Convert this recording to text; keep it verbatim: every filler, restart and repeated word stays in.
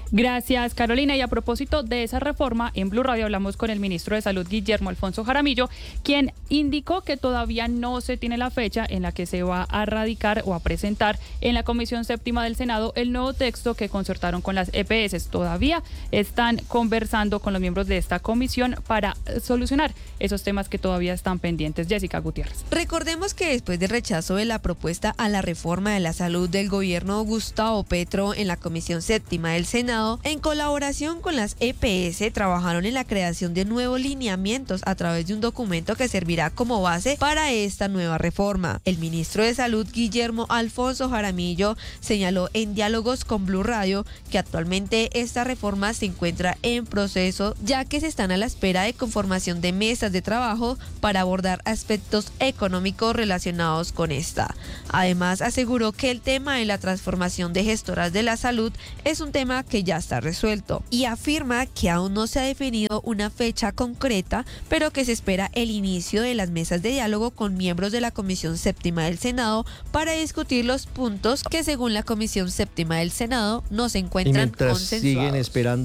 Gracias, Carolina. Y a propósito de esa reforma, en Blue Radio hablamos con el ministro de Salud, Guillermo Alfonso Jaramillo, quien indicó que todavía no se tiene la fecha en la que se va a radicar o a presentar en la Comisión Séptima del Senado el nuevo texto que concertaron con las E P S. Todavía están conversando con los miembros de esta comisión para solucionar esos temas que todavía están pendientes. Jessica Gutiérrez. Recordemos que después del rechazo de la propuesta a la reforma de la salud del gobierno Gustavo Petro en la Comisión Séptima del Senado, en colaboración con las E P S, trabajaron en la creación de nuevos lineamientos a través de un documento que servirá como base para esta nueva reforma. El ministro de Salud, Guillermo Alfonso Jaramillo, señaló en diálogos con Blue Radio que actualmente esta reforma se encuentra en proceso, ya que se están a la espera de conformación de mesas de trabajo para abordar aspectos económicos relacionados con esta. Además, aseguró que el tema de la transformación de gestoras de la salud es un tema que ya está resuelto y afirma que aún no se ha definido una fecha concreta, pero que se espera el inicio de las mesas de diálogo con miembros de la Comisión Séptima del Senado para discutir los puntos que según la Comisión Séptima del Senado no se encuentran y mientras consensuados. Siguen esperando